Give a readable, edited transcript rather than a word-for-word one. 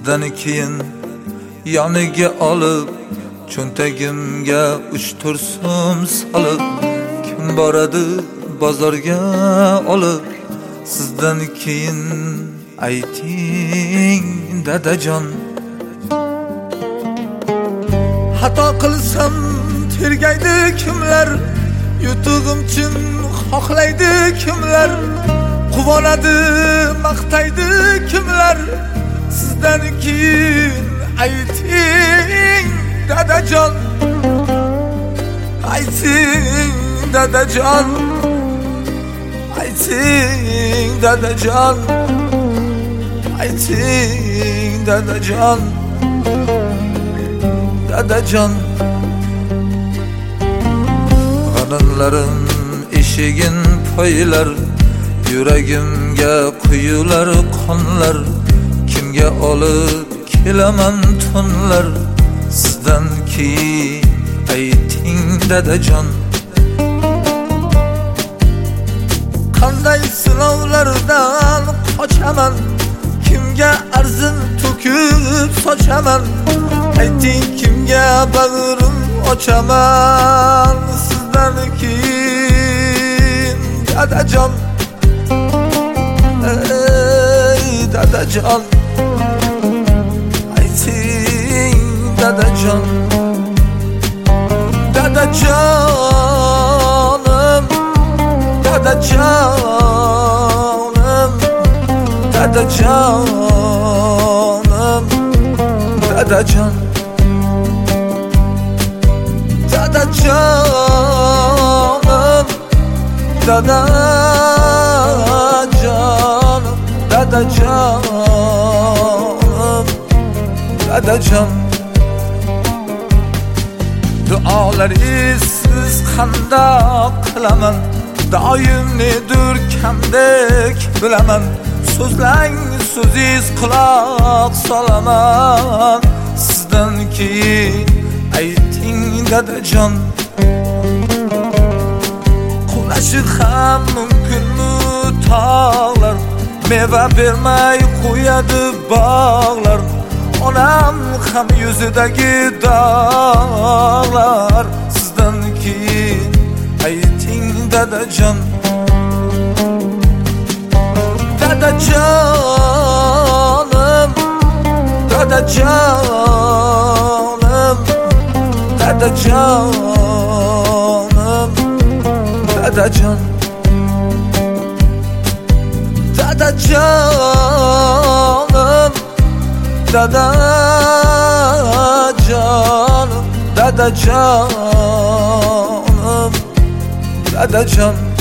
sizdan keyin yoniga olib cho'ntagimga 3-4 so'm solib kim boradi bozorga olib sizdan keyin ayting dadajon. Xato qilsam tergaydi kimlar, yutug'im uchun xohlaydi kimlar, quvonadi maqtaydi kimlar, sizdan keyin ayting dadajon, ayting dadajon, ayting dadajon, ayting dadajon, dadajon. G'animlarim eshigin poylar, yuragimga quyular qonlar, kimga olib kelaman tunlar, sizdan keyin ayting dadajon. Qanday sinovlardan qochaman, kimga arzin to'kib sochaman, ayting kimga bag'rim ochaman, sizdan keyin dadajon, ey dadajon, ayting dadajon, dadajonim, dadajonim, dadajonim, dadajon, dadajonim, dadajonim, dadajonim, dadajon. Duolaringiz qandoq qilaman, doim nedir kamdek bilaman, so'zlang so'zingiz quloq solaman, sizdan keyin ayting dadajon. Qulashi ham mumkinmi tog'lar, meva bermay qo'yadi bog'lar, onam ham yuzidagi dog'lar, sizdan keyin ayting dadajon, dadajonim, dadajonim, dadajonim, dadajon, dadajonim, dadajonim, dadajonim, dadajon.